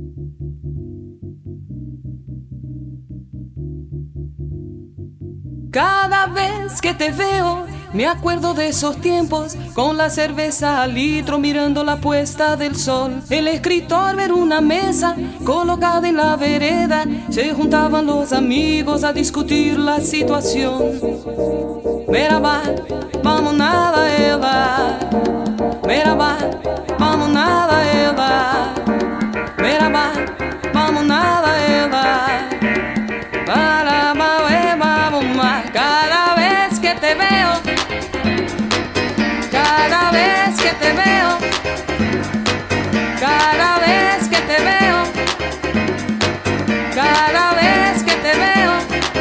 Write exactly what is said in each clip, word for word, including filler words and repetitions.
Cada vez que te veo, me acuerdo de esos tiempos, con la cerveza al litro mirando la puesta del sol. El escritor ver una mesa colocada en la vereda, se juntaban los amigos a discutir la situación. Merhaba, vamos nada ela. Merhaba, vamos nada ela. Merhaba, vamos nada ela. Para, cada vez que te veo, cada vez que te veo, cada vez que te veo, cada vez que te veo.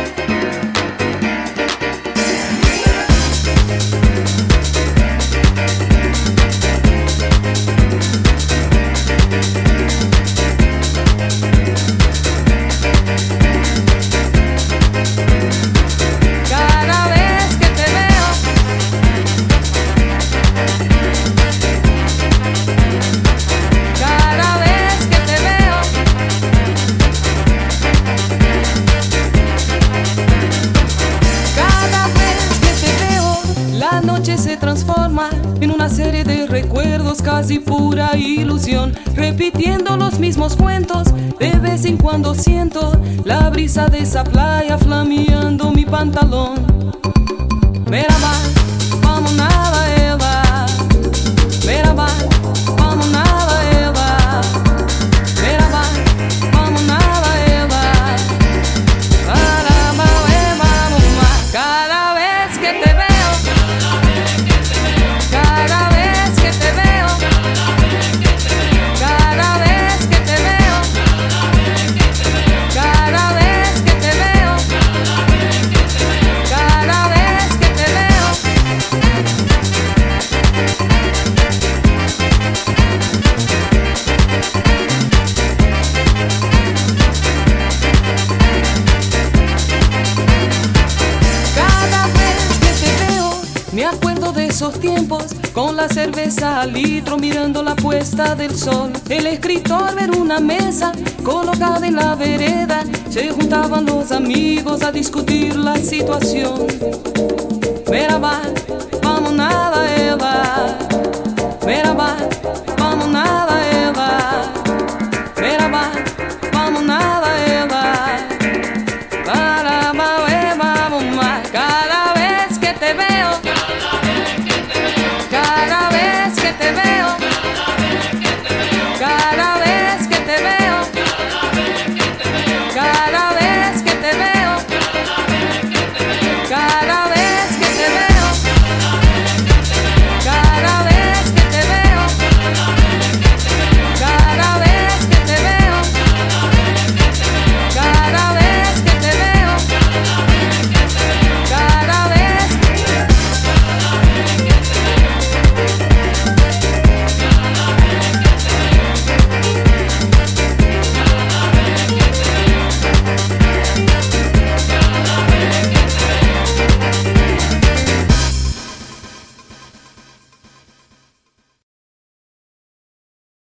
Se transforma en una serie de recuerdos, casi pura ilusión, repitiendo los mismos cuentos. De vez en cuando siento la brisa de esa playa flameando mi pantalón. Merhaba, vamos nada ela. Merhaba, vamos nada ela. Merhaba, vamos nada ela. Merhaba, vamos más. Cada vez que te veo, cada vez que te veo, cada vez que te veo, cada vez que te veo, cada vez que te veo. Cada vez que te veo, me acuerdo de esos tiempos, con la cerveza al litro mirando la puesta del sol. El escritor ver una mesa colocada en la vereda, se juntaban los amigos a discutir la situación. Merhaba, vamos nada ela. Merhaba, vamos nada ela. Merhaba, vamos nada ela. Para, vamos más. Cada vez que te veo,